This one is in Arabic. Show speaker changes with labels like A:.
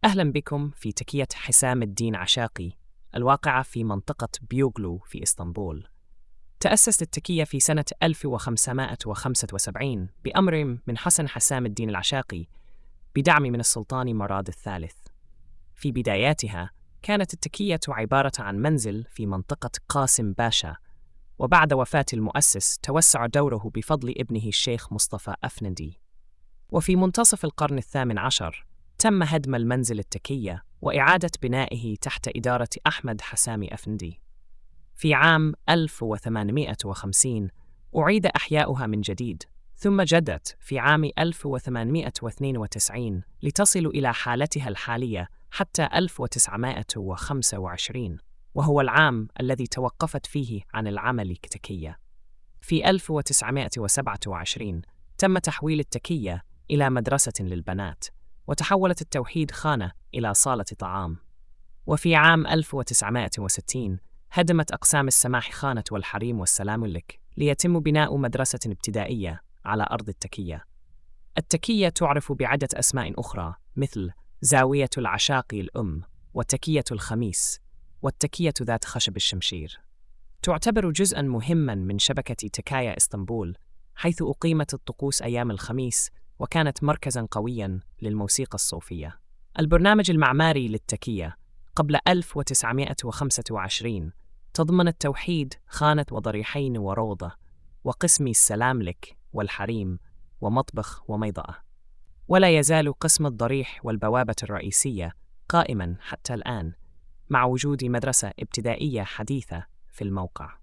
A: أهلا بكم في تكية حسام الدين عشاقي الواقعة في منطقة بيوغلو في إسطنبول. تأسست التكية في سنة 1575 بأمر من حسن حسام الدين العشاقي بدعم من السلطان مراد الثالث. في بداياتها كانت التكية عبارة عن منزل في منطقة قاسم باشا، وبعد وفاة المؤسس توسع دوره بفضل ابنه الشيخ مصطفى أفندي. وفي منتصف القرن الثامن عشر تم هدم المنزل التكية وإعادة بنائه تحت إدارة أحمد حسامي أفندي. في عام 1850 أعيد إحياؤها من جديد، ثم جدت في عام 1892 لتصل إلى حالتها الحالية حتى 1925، وهو العام الذي توقفت فيه عن العمل كتكية. في 1927 تم تحويل التكية إلى مدرسة للبنات، وتحولت التوحيد خانة إلى صالة طعام. وفي عام 1960 هدمت أقسام السماح خانة والحريم والسلاملك ليتم بناء مدرسة ابتدائية على أرض التكية. التكية تعرف بعدة أسماء أخرى مثل زاوية العشاقي الأم، والتكية الخميس، والتكية ذات خشب الشمشير. تعتبر جزءاً مهماً من شبكة تكايا إسطنبول، حيث أقيمت الطقوس أيام الخميس، وكانت مركزاً قوياً للموسيقى الصوفية. البرنامج المعماري للتكية قبل 1925 تضمن التوحيد خانة وضريحين وروضة، وقسمي السلاملك والحريم، ومطبخ وميضأة. ولا يزال قسم الضريح والبوابة الرئيسية قائماً حتى الآن، مع وجود مدرسة ابتدائية حديثة في الموقع.